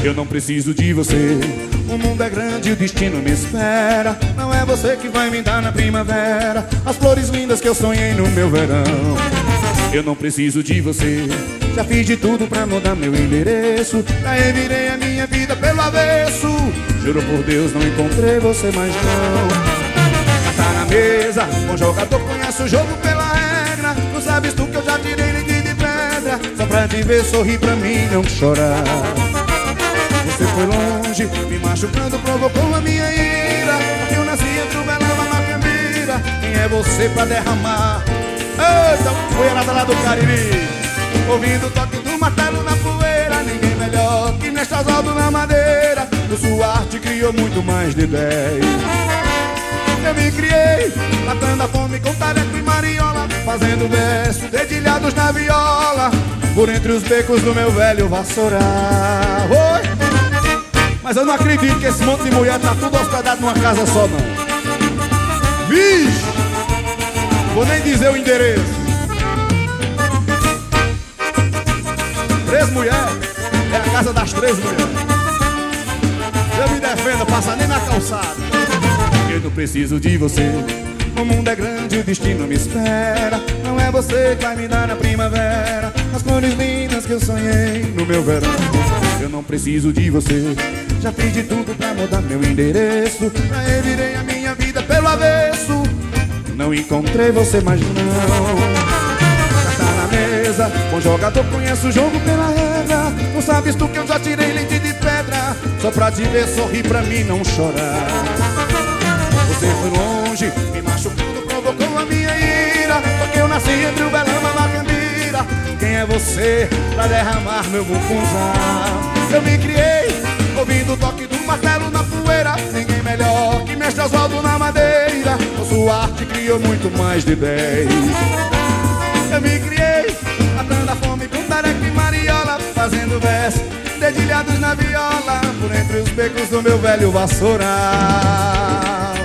Eu não preciso de você. O mundo é grande e o destino me espera. Não é você que vai me dar na primavera as flores lindas que eu sonhei no meu verão. Eu não preciso de você. Já fiz de tudo pra mudar meu endereço. Já revirei a minha vida pelo avesso. Juro por Deus, não encontrei você mais não. Tá na mesa, bom jogador conhece o jogo pela regra. Não sabes tu que eu já tirei leite de pedra só pra te ver sorrir pra mim não chorar. Você foi longe, me machucando, provocou a minha ira. Porque eu nasci entre o Belama na Cambira. Quem é você pra derramar? Eita, poeirada lá do Cariri. Ouvindo o toque do martelo na poeira. Ninguém melhor que Mestre Oswaldo na madeira. O sua arte criou muito mais de 10. Eu me criei, matando a fome com tareco e mariola, fazendo versos dedilhados na viola, por entre os becos do meu velho vassourar. Oi! Mas eu não acredito que esse monte de mulher tá tudo hospedado numa casa só, não. Vixe! Vou nem dizer o endereço. 3 mulheres, é a casa das 3 mulheres. Eu me defendo, passa nem na calçada. Eu não preciso de você. O mundo é grande, o destino me espera. Não é você que vai me dar na primavera as flores lindas que eu sonhei no meu verão. Eu não preciso de você. Já fiz de tudo pra mudar meu endereço. Já revirei a minha vida pelo avesso. Não encontrei você mais não. Já tá na mesa, bom jogador conhece o jogo pela regra. Não sabes tu que eu já tirei leite de pedra só pra te ver sorrir pra mim não chorar. Você foi longe, me machucando, provocou a minha ira. Porque eu nasci entre o Belama e a Cambira. Quem é você pra derramar meu bufunzá? Eu me criei, ouvindo o toque do martelo na poeira. Ninguém melhor que Mestre Oswaldo na madeira. A sua arte criou muito mais de 10. Eu me criei, matando a fome com tareco e mariola, fazendo versos dedilhados na viola, por entre os becos do meu velho vassourar.